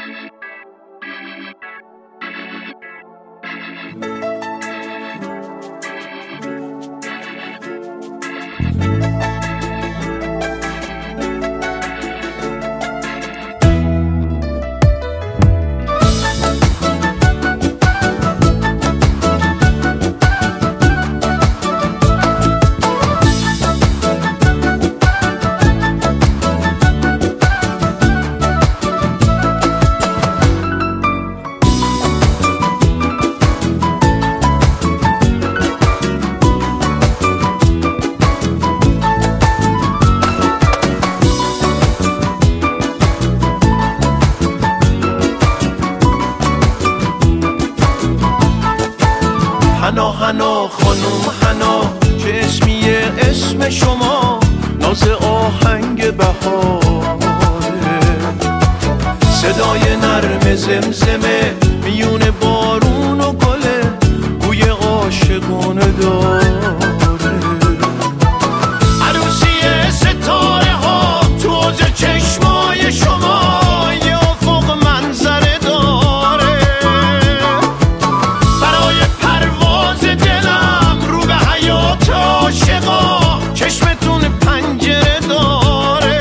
حنا حنا خانم حنا چشمیه اسم شما ناز آهنگ بهاره، صدای نرم زمزمه میون بارون و گله بوی عاشقانه داره. عروسی ستاره ها تو حوض چشمای شما یه افق منظره داره. برای پرواز دلم رو به حیات عاشقا چشمتون پنجره داره.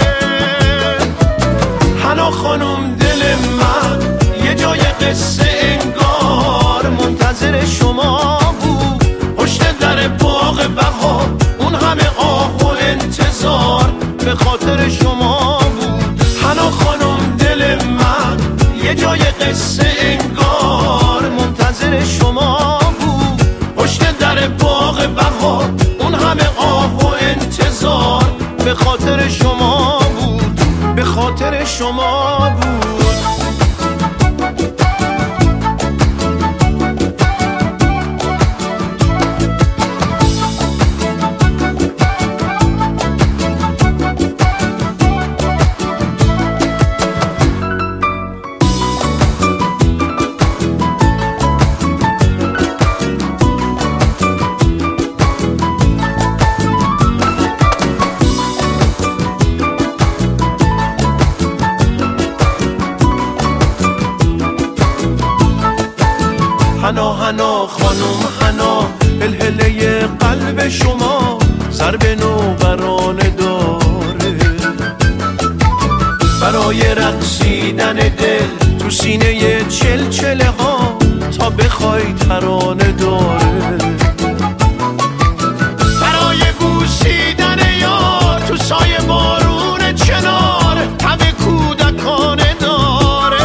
حنا خانم دل من یه جای قصه انگار منتظر شما بود، پشت در باغ بهار اون همه آه و انتظار به خاطر شما بود. حنا خانم دل من یه جای قصه انگار منتظر شما بود، پشت در باغ بهار اون همه آه و انتظار به خاطر شما بود، به خاطر شما بود. حنا حنا خانم حنا هلهله قلب شما ضرب نوبرانه داره. برای رقصیدن دل تو سینه چلچله ها تا بخوای ترانه داره. برای بوسیدن یار تو سایه بارون چنار تب کودکانه داره.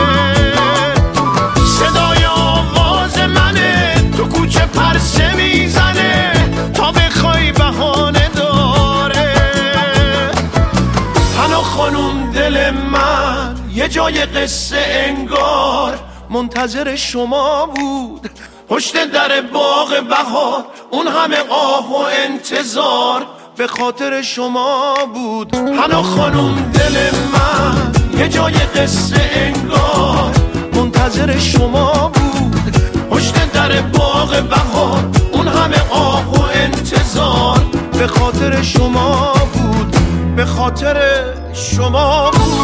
صدای آواز منه تو کوچه پرسه میزنه تا بخوای بهانه داره. حنا خانم دل من یه جای قصه انگار منتظر شما بود، پشت در باغ بهار اون همه آه و انتظار به خاطر شما بود. حنا خانم دل من یه جای قصه انگار منتظر شما بود، پشت در باغ بهار اون همه آه و انتظار به خاطر شما بود، به خاطر شما بود.